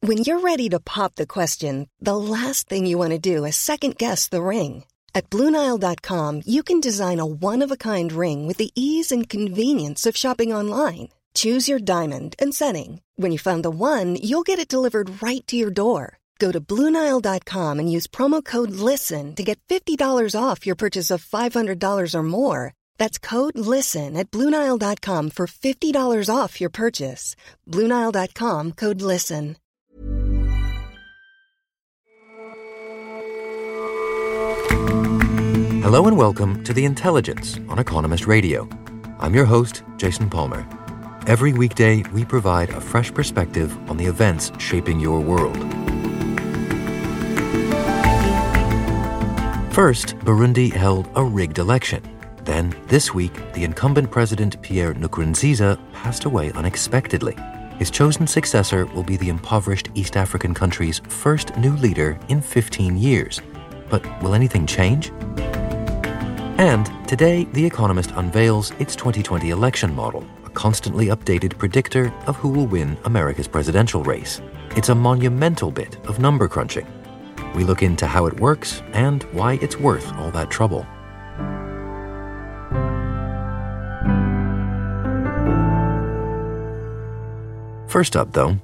When you're ready to pop the question, the last thing you want to do is second-guess the ring. At BlueNile.com, you can design a one-of-a-kind ring with the ease and convenience of shopping online. Choose your diamond and setting. When you find the one, you'll get it delivered right to your door. Go to BlueNile.com and use promo code LISTEN to get $50 off your purchase of $500 or more. That's code LISTEN at BlueNile.com for $50 off your purchase. BlueNile.com, code LISTEN. Hello and welcome to The Intelligence on Economist Radio. I'm your host, Jason Palmer. Every weekday, we provide a fresh perspective on the events shaping your world. First, Burundi held a rigged election. Then, this week, the incumbent president Pierre Nkurunziza passed away unexpectedly. His chosen successor will be the impoverished East African country's first new leader in 15 years. But will anything change? And today, The Economist unveils its 2020 election model, a constantly updated predictor of who will win America's presidential race. It's a monumental bit of number crunching. We look into how it works and why it's worth all that trouble. First up, though,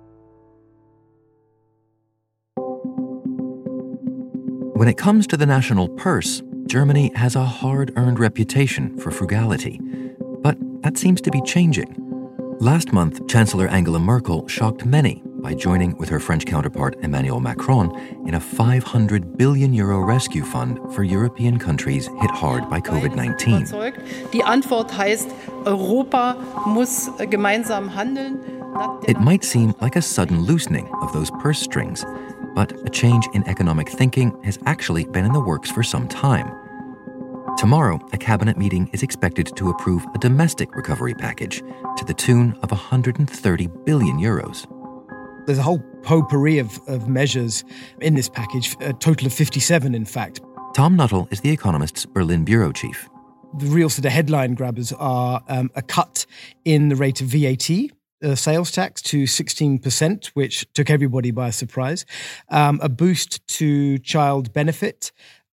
when it comes to the national purse, Germany has a hard-earned reputation for frugality. But that seems to be changing. Last month, Chancellor Angela Merkel shocked many by joining with her French counterpart Emmanuel Macron in a €500 billion rescue fund for European countries hit hard by COVID-19. Die Antwort heißt, Europa muss gemeinsam handeln. It might seem like a sudden loosening of those purse strings, but a change in economic thinking has actually been in the works for some time. Tomorrow, a cabinet meeting is expected to approve a domestic recovery package to the tune of €130 billion. There's a whole potpourri of measures in this package, a total of 57, in fact. Tom Nuttall is The Economist's Berlin bureau chief. The real sort of headline grabbers are a cut in the rate of VAT, sales tax, to 16%, which took everybody by surprise, a boost to child benefit,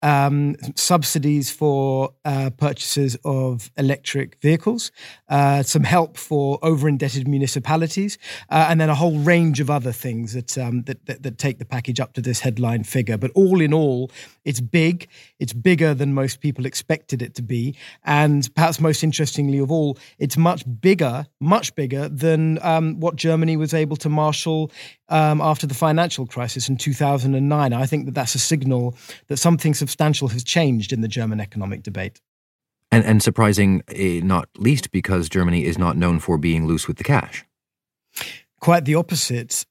subsidies for purchases of electric vehicles, some help for over-indebted municipalities, and then a whole range of other things that take the package up to this headline figure. But all in all, it's big. It's bigger than most people expected it to be. And perhaps most interestingly of all, it's much bigger than what Germany was able to marshal after the financial crisis in 2009. I think that's a signal that something substantial has changed in the German economic debate. And surprising, not least because Germany is not known for being loose with the cash. Quite the opposite.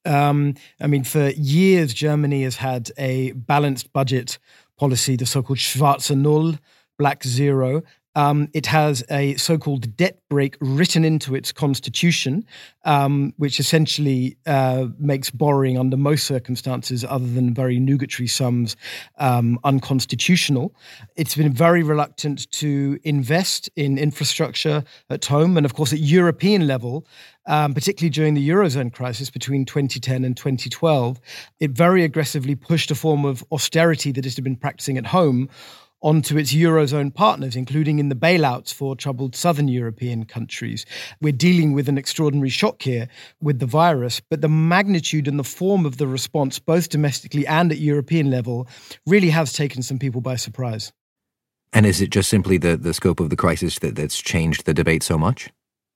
For years, Germany has had a balanced budget policy, the so-called Schwarze Null, black zero. It has a so-called debt brake written into its constitution, which essentially makes borrowing under most circumstances other than very nugatory sums unconstitutional. It's been very reluctant to invest in infrastructure at home and, of course, at European level, particularly during the Eurozone crisis between 2010 and 2012. It very aggressively pushed a form of austerity that it had been practicing at home onto its Eurozone partners, including in the bailouts for troubled southern European countries. We're dealing with an extraordinary shock here with the virus, but the magnitude and the form of the response, both domestically and at European level, really has taken some people by surprise. And is it just simply the scope of the crisis that's changed the debate so much?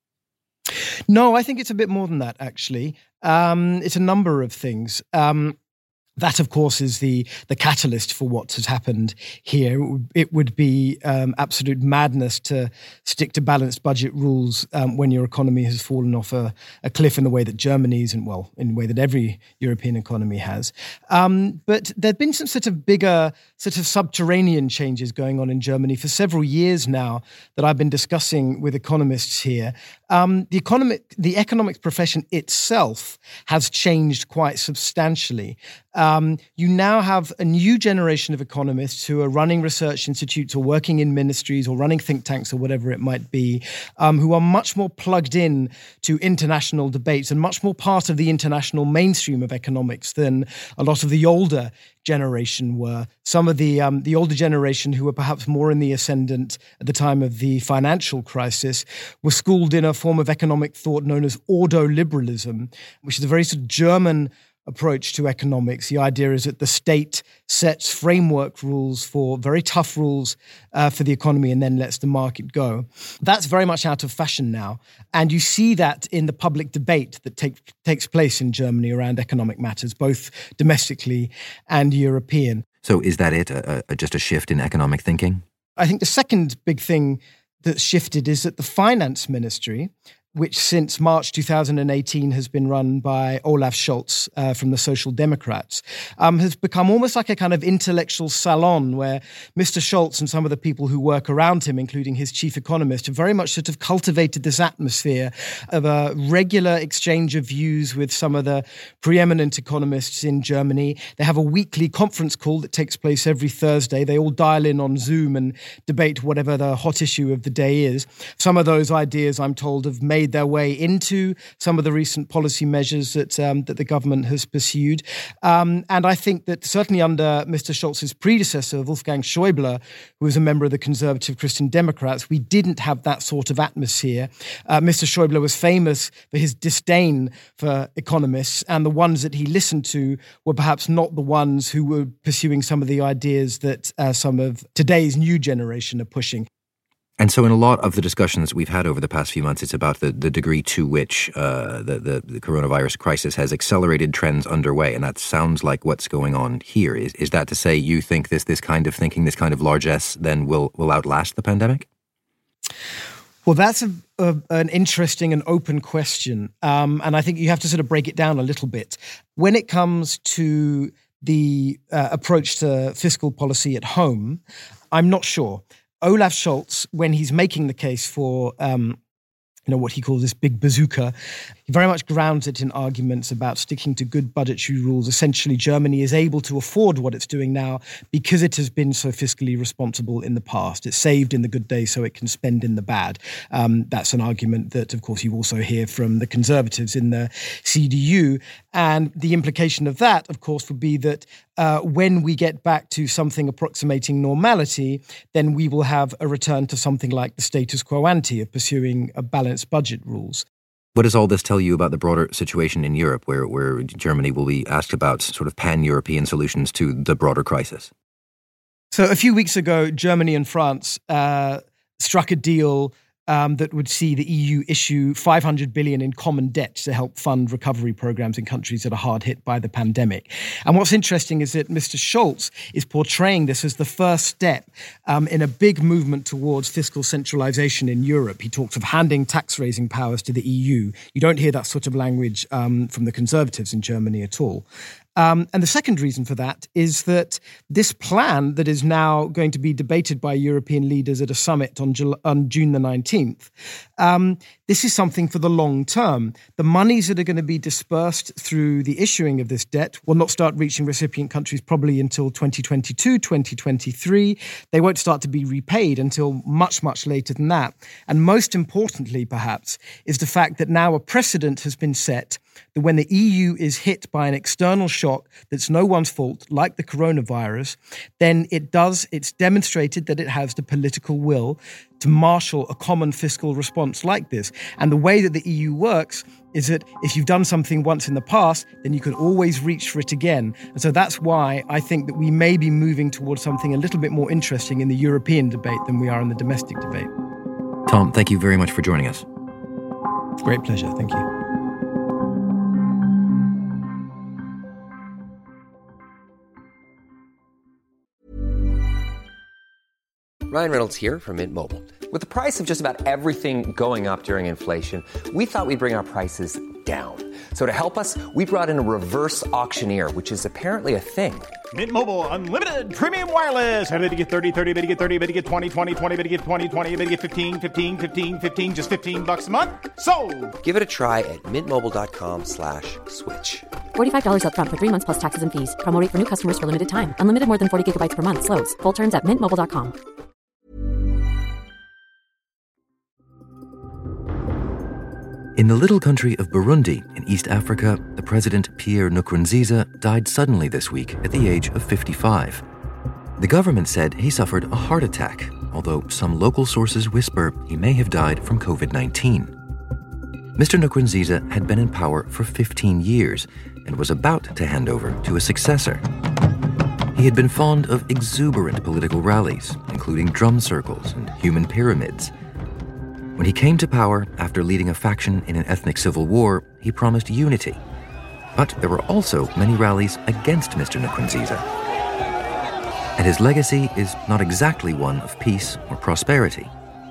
No, I think it's a bit more than that, actually. It's a number of things. That, of course, is the catalyst for what has happened here. It would be absolute madness to stick to balanced budget rules when your economy has fallen off a cliff in the way that Germany's and, well, in the way that every European economy has. But there have been some sort of bigger, sort of subterranean changes going on in Germany for several years now that I've been discussing with economists here. the economics profession itself has changed quite substantially. You now have a new generation of economists who are running research institutes or working in ministries or running think tanks or whatever it might be, who are much more plugged in to international debates and much more part of the international mainstream of economics than a lot of the older generation were. Some of the older generation who were perhaps more in the ascendant at the time of the financial crisis were schooled in a form of economic thought known as ordo-liberalism, which is a very sort of German approach to economics. The idea is that the state sets framework rules very tough rules for the economy and then lets the market go. That's very much out of fashion now. And you see that in the public debate that takes place in Germany around economic matters, both domestically and European. So is that it, just a shift in economic thinking? I think the second big thing that's shifted is that the finance ministry, which since March 2018 has been run by Olaf Scholz from the Social Democrats, has become almost like a kind of intellectual salon where Mr. Scholz and some of the people who work around him, including his chief economist, have very much sort of cultivated this atmosphere of a regular exchange of views with some of the preeminent economists in Germany. They have a weekly conference call that takes place every Thursday. They all dial in on Zoom and debate whatever the hot issue of the day is. Some of those ideas, I'm told, have made their way into some of the recent policy measures that the government has pursued. And I think that certainly under Mr. Scholz's predecessor, Wolfgang Schäuble, who was a member of the conservative Christian Democrats, we didn't have that sort of atmosphere. Mr. Schäuble was famous for his disdain for economists, and the ones that he listened to were perhaps not the ones who were pursuing some of the ideas that some of today's new generation are pushing. And so in a lot of the discussions we've had over the past few months, it's about the degree to which the coronavirus crisis has accelerated trends underway. And that sounds like what's going on here. Is that to say you think this kind of thinking, this kind of largesse then will outlast the pandemic? Well, that's an interesting and open question. And I think you have to sort of break it down a little bit. When it comes to the approach to fiscal policy at home, I'm not sure. Olaf Scholz, when he's making the case for what he calls this big bazooka, he very much grounds it in arguments about sticking to good budgetary rules. Essentially, Germany is able to afford what it's doing now because it has been so fiscally responsible in the past. It's saved in the good days so it can spend in the bad. That's an argument that, of course, you also hear from the conservatives in the CDU. And the implication of that, of course, would be that when we get back to something approximating normality, then we will have a return to something like the status quo ante of pursuing a balanced budget rules. What does all this tell you about the broader situation in Europe, where Germany will be asked about sort of pan-European solutions to the broader crisis? So a few weeks ago, Germany and France struck a deal that would see the EU issue $500 billion in common debt to help fund recovery programs in countries that are hard hit by the pandemic. And what's interesting is that Mr. Scholz is portraying this as the first step in a big movement towards fiscal centralization in Europe. He talks of handing tax-raising powers to the EU. You don't hear that sort of language from the conservatives in Germany at all. And the second reason for that is that this plan that is now going to be debated by European leaders at a summit on June the 19th, this is something for the long term. The monies that are going to be dispersed through the issuing of this debt will not start reaching recipient countries probably until 2022, 2023. They won't start to be repaid until much, much later than that. And most importantly, perhaps, is the fact that now a precedent has been set that when the EU is hit by an external shock that's no one's fault, like the coronavirus, then it's demonstrated that it has the political will to marshal a common fiscal response like this. And the way that the EU works is that if you've done something once in the past, then you can always reach for it again. And so that's why I think that we may be moving towards something a little bit more interesting in the European debate than we are in the domestic debate. Tom, thank you very much for joining us. Great pleasure. Thank you. Ryan Reynolds here from Mint Mobile. With the price of just about everything going up during inflation, we thought we'd bring our prices down. So to help us, we brought in a reverse auctioneer, which is apparently a thing. Mint Mobile Unlimited Premium Wireless. How to get 30, 30, bit to get 30, bit to get 20, 20, 20, bit to get 20, 20, bit to get 15, 15, 15, 15, just $15 a month? Sold! Give it a try at mintmobile.com/switch. $45 up front for 3 months plus taxes and fees. Promo rate for new customers for limited time. Unlimited more than 40 gigabytes per month. Slows full terms at mintmobile.com. In the little country of Burundi in East Africa, the president Pierre Nkurunziza died suddenly this week at the age of 55. The government said he suffered a heart attack, although some local sources whisper he may have died from COVID-19. Mr. Nkurunziza had been in power for 15 years and was about to hand over to a successor. He had been fond of exuberant political rallies, including drum circles and human pyramids. When he came to power after leading a faction in an ethnic civil war, he promised unity. But there were also many rallies against Mr. Nkurunziza. And his legacy is not exactly one of peace or prosperity.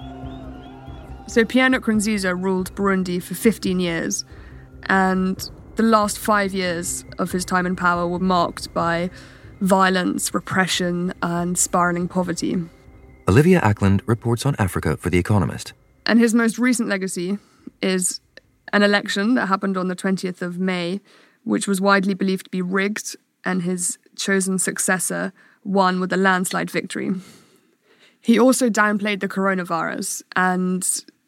So Pierre Nkurunziza ruled Burundi for 15 years, and the last 5 years of his time in power were marked by violence, repression, and spiralling poverty. Olivia Ackland reports on Africa for The Economist. And his most recent legacy is an election that happened on the 20th of May, which was widely believed to be rigged, and his chosen successor won with a landslide victory. He also downplayed the coronavirus, and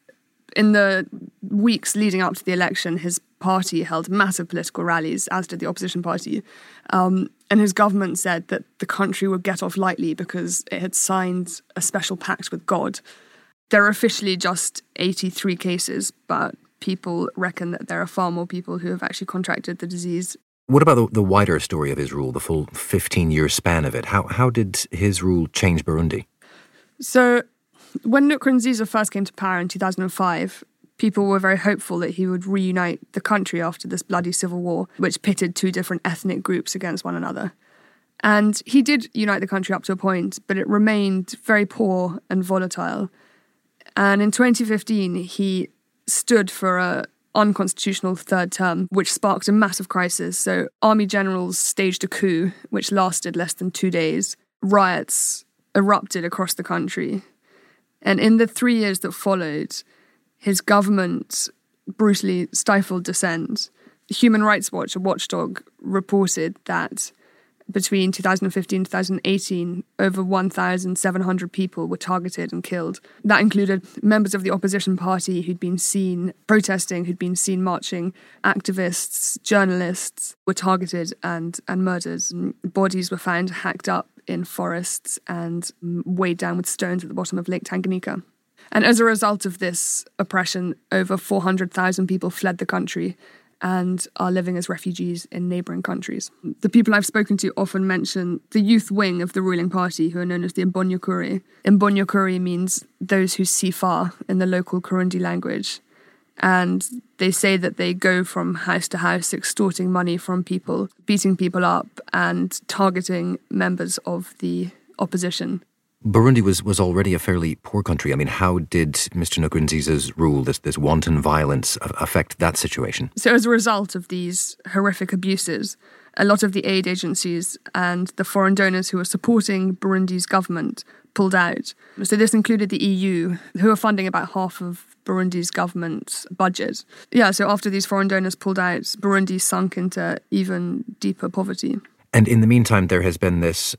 in the weeks leading up to the election, his party held massive political rallies, as did the opposition party. And his government said that the country would get off lightly because it had signed a special pact with God. There are officially just 83 cases, but people reckon that there are far more people who have actually contracted the disease. What about the wider story of his rule, the full 15-year span of it? How did his rule change Burundi? So when Nkurunziza first came to power in 2005, people were very hopeful that he would reunite the country after this bloody civil war, which pitted two different ethnic groups against one another. And he did unite the country up to a point, but it remained very poor and volatile. And in 2015, he stood for an unconstitutional third term, which sparked a massive crisis. So army generals staged a coup, which lasted less than 2 days. Riots erupted across the country. And in the 3 years that followed, his government brutally stifled dissent. Human Rights Watch, a watchdog, reported that between 2015 and 2018, over 1,700 people were targeted and killed. That included members of the opposition party who'd been seen protesting, who'd been seen marching. Activists, journalists were targeted and murdered. Bodies were found hacked up in forests and weighed down with stones at the bottom of Lake Tanganyika. And as a result of this oppression, over 400,000 people fled the country and are living as refugees in neighbouring countries. The people I've spoken to often mention the youth wing of the ruling party, who are known as the Imbonyakure. Imbonyakure means those who see far in the local Kirundi language. And they say that they go from house to house extorting money from people, beating people up and targeting members of the opposition. Burundi was already a fairly poor country. I mean, how did Mr. Nkurunziza's rule, this wanton violence, affect that situation? So as a result of these horrific abuses, a lot of the aid agencies and the foreign donors who were supporting Burundi's government pulled out. So this included the EU, who are funding about half of Burundi's government budget. Yeah, so after these foreign donors pulled out, Burundi sunk into even deeper poverty. And in the meantime, there has been this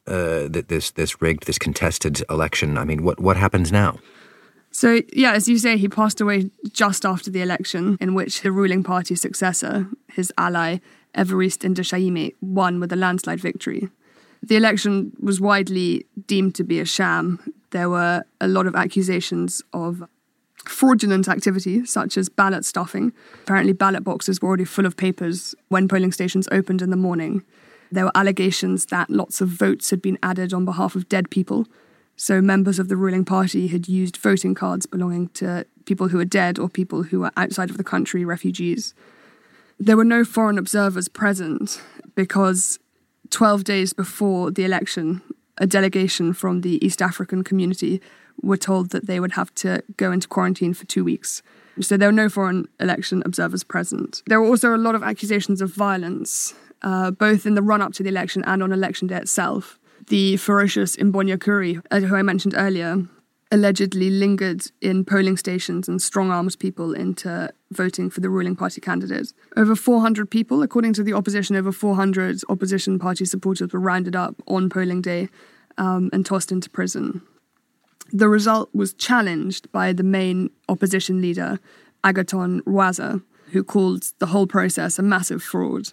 rigged, this contested election. I mean, what happens now? So, yeah, as you say, he passed away just after the election, in which the ruling party successor, his ally, Evariste Ndayishimiye, won with a landslide victory. The election was widely deemed to be a sham. There were a lot of accusations of fraudulent activity, such as ballot stuffing. Apparently, ballot boxes were already full of papers when polling stations opened in the morning. There were allegations that lots of votes had been added on behalf of dead people. So members of the ruling party had used voting cards belonging to people who were dead or people who were outside of the country, refugees. There were no foreign observers present because 12 days before the election, a delegation from the East African community were told that they would have to go into quarantine for 2 weeks. So there were no foreign election observers present. There were also a lot of accusations of violence, both in the run-up to the election and on election day itself. The ferocious Imbonyakuri, who I mentioned earlier, allegedly lingered in polling stations and strong-armed people into voting for the ruling party candidate. Over 400 people, according to the opposition, over 400 opposition party supporters were rounded up on polling day and tossed into prison. The result was challenged by the main opposition leader, Agathon Rwasa, who called the whole process a massive fraud.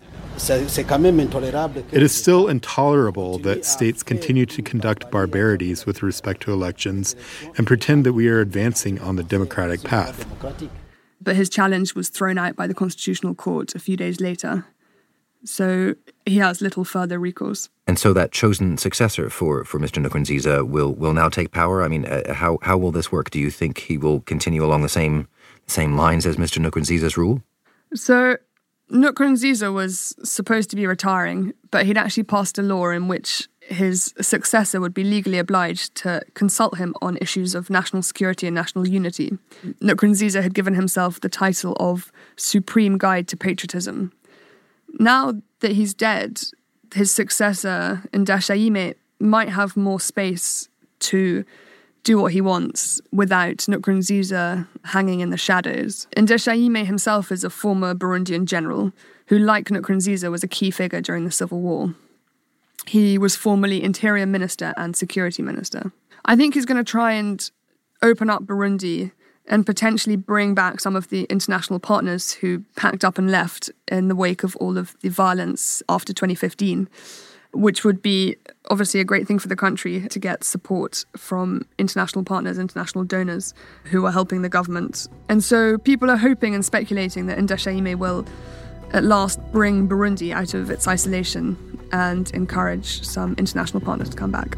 It is still intolerable that states continue to conduct barbarities with respect to elections and pretend that we are advancing on the democratic path. But his challenge was thrown out by the Constitutional Court a few days later. So he has little further recourse. And so that chosen successor for Mr. Nkurunziza will now take power? I mean, how will this work? Do you think he will continue along the same lines as Mr. Nkurunziza's rule? So Nkurunziza was supposed to be retiring, but he'd actually passed a law in which his successor would be legally obliged to consult him on issues of national security and national unity. Nkurunziza had given himself the title of Supreme Guide to Patriotism. Now that he's dead, his successor, Ndashayime, might have more space to do what he wants without Nkurunziza hanging in the shadows. Ndashayime himself is a former Burundian general who, like Nkurunziza, was a key figure during the civil war. He was formerly Interior Minister and Security Minister. I think he's going to try and open up Burundi and potentially bring back some of the international partners who packed up and left in the wake of all of the violence after 2015, which would be obviously a great thing for the country to get support from international partners, international donors who are helping the government. And so people are hoping and speculating that Ndashayime will at last bring Burundi out of its isolation and encourage some international partners to come back.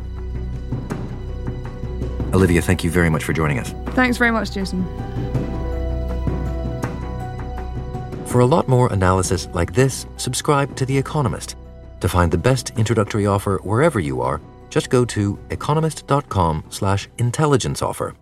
Olivia, thank you very much for joining us. Thanks very much, Jason. For a lot more analysis like this, subscribe to The Economist. To find the best introductory offer wherever you are, just go to economist.com/intelligence offer.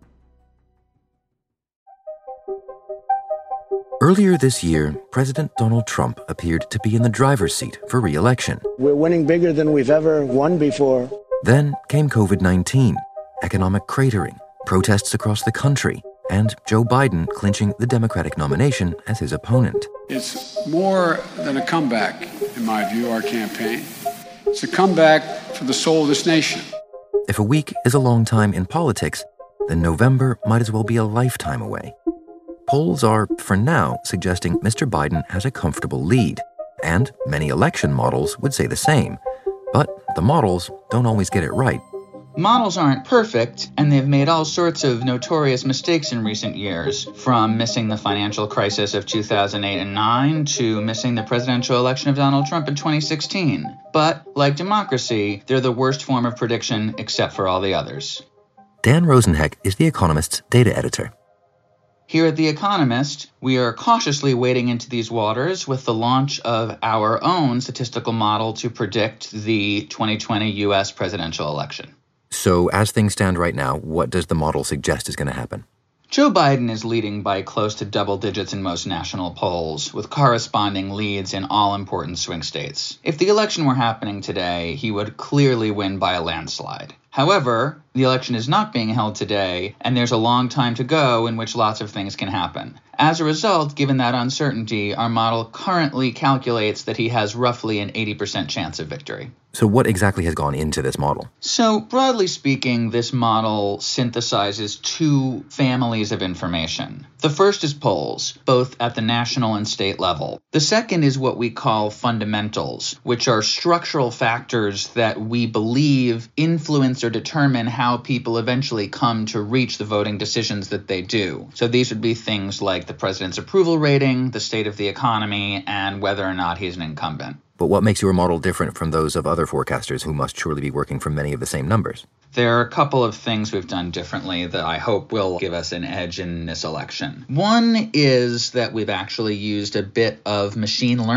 Earlier this year, President Donald Trump appeared to be in the driver's seat for re-election. We're winning bigger than we've ever won before. Then came COVID-19, economic cratering, protests across the country, and Joe Biden clinching the Democratic nomination as his opponent. It's more than a comeback, in my view, our campaign. It's a comeback for the soul of this nation. If a week is a long time in politics, then November might as well be a lifetime away. Polls are, for now, suggesting Mr. Biden has a comfortable lead, and many election models would say the same. But the models don't always get it right. Models aren't perfect, and they've made all sorts of notorious mistakes in recent years, from missing the financial crisis of 2008 and 9 to missing the presidential election of Donald Trump in 2016. But, like democracy, they're the worst form of prediction except for all the others. Dan Rosenheck is The Economist's data editor. Here at The Economist, we are cautiously wading into these waters with the launch of our own statistical model to predict the 2020 U.S. presidential election. So, as things stand right now, what does the model suggest is going to happen? Joe Biden is leading by close to double digits in most national polls, with corresponding leads in all important swing states. If the election were happening today, he would clearly win by a landslide. However, the election is not being held today, and there's a long time to go in which lots of things can happen. As a result, given that uncertainty, our model currently calculates that he has roughly an 80% chance of victory. So what exactly has gone into this model? So, broadly speaking, this model synthesizes two families of information. The first is polls, both at the national and state level. The second is what we call fundamentals, which are structural factors that we believe influence or determine how people eventually come to reach the voting decisions that they do. So these would be things like the president's approval rating, the state of the economy, and whether or not he's an incumbent. But what makes your model different from those of other forecasters who must surely be working from many of the same numbers? There are a couple of things we've done differently that I hope will give us an edge in this election. One is that we've actually used a bit of machine learning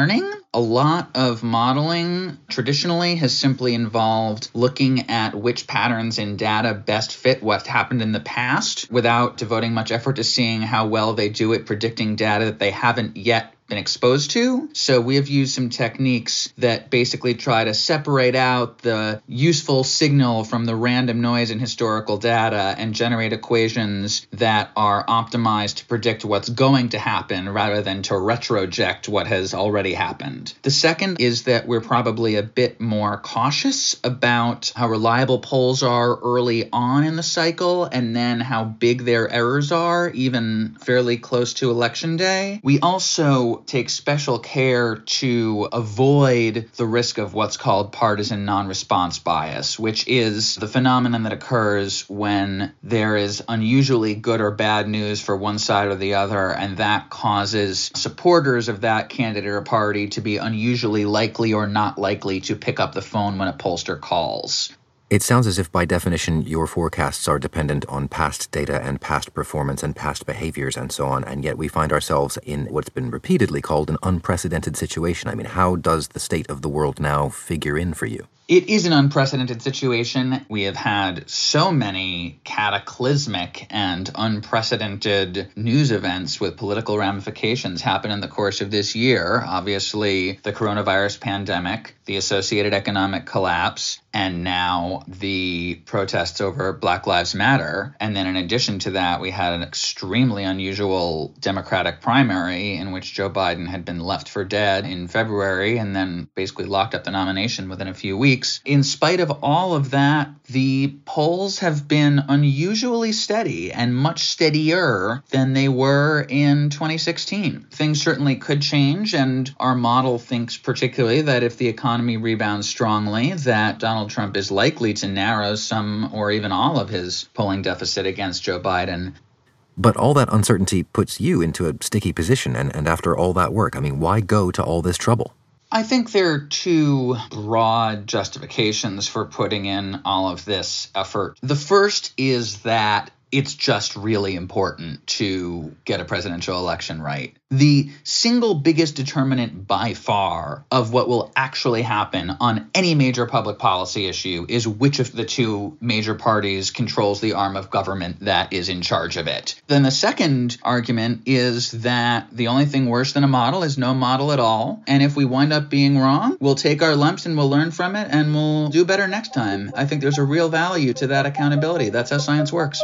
A lot of modeling traditionally has simply involved looking at which patterns in data best fit what happened in the past without devoting much effort to seeing how well they do at predicting data that they haven't yet been exposed to. So we have used some techniques that basically try to separate out the useful signal from the random noise in historical data and generate equations that are optimized to predict what's going to happen rather than to retroject what has already happened. The second is that we're probably a bit more cautious about how reliable polls are early on in the cycle and then how big their errors are, even fairly close to election day. We also take special care to avoid the risk of what's called partisan non-response bias, which is the phenomenon that occurs when there is unusually good or bad news for one side or the other, and that causes supporters of that candidate or party to be unusually likely or not likely to pick up the phone when a pollster calls. It sounds as if, by definition, your forecasts are dependent on past data and past performance and past behaviors and so on, and yet we find ourselves in what's been repeatedly called an unprecedented situation. I mean, how does the state of the world now figure in for you? It is an unprecedented situation. We have had so many cataclysmic and unprecedented news events with political ramifications happen in the course of this year. Obviously, the coronavirus pandemic, the associated economic collapse, and now the protests over Black Lives Matter. And then in addition to that, we had an extremely unusual Democratic primary in which Joe Biden had been left for dead in February and then basically locked up the nomination within a few weeks. In spite of all of that, the polls have been unusually steady and much steadier than they were in 2016. Things certainly could change, and our model thinks particularly that if the economy rebounds strongly, that Donald Trump is likely to narrow some or even all of his polling deficit against Joe Biden. But all that uncertainty puts you into a sticky position, and after all that work, I mean, why go to all this trouble? I think there are two broad justifications for putting in all of this effort. The first is that it's just really important to get a presidential election right. The single biggest determinant by far of what will actually happen on any major public policy issue is which of the two major parties controls the arm of government that is in charge of it. Then the second argument is that the only thing worse than a model is no model at all. And if we wind up being wrong, we'll take our lumps and we'll learn from it and we'll do better next time. I think there's a real value to that accountability. That's how science works.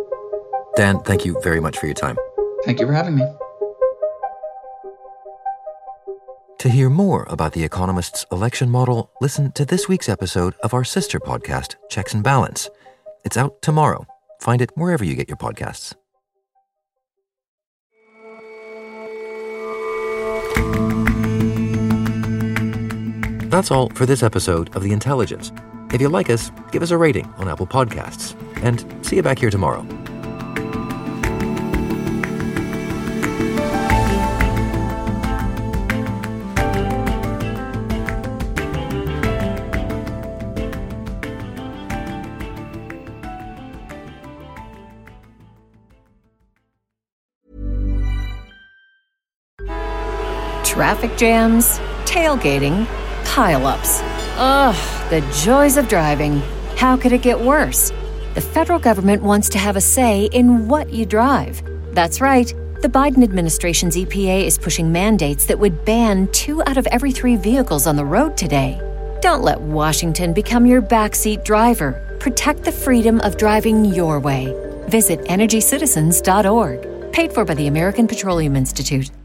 Dan, thank you very much for your time. Thank you for having me. To hear more about The Economist's election model, listen to this week's episode of our sister podcast, Checks and Balance. It's out tomorrow. Find it wherever you get your podcasts. That's all for this episode of The Intelligence. If you like us, give us a rating on Apple Podcasts. And see you back here tomorrow. Traffic jams, tailgating, pile-ups. Ugh, the joys of driving. How could it get worse? The federal government wants to have a say in what you drive. That's right. The Biden administration's EPA is pushing mandates that would ban 2 out of every 3 vehicles on the road today. Don't let Washington become your backseat driver. Protect the freedom of driving your way. Visit EnergyCitizens.org. Paid for by the American Petroleum Institute.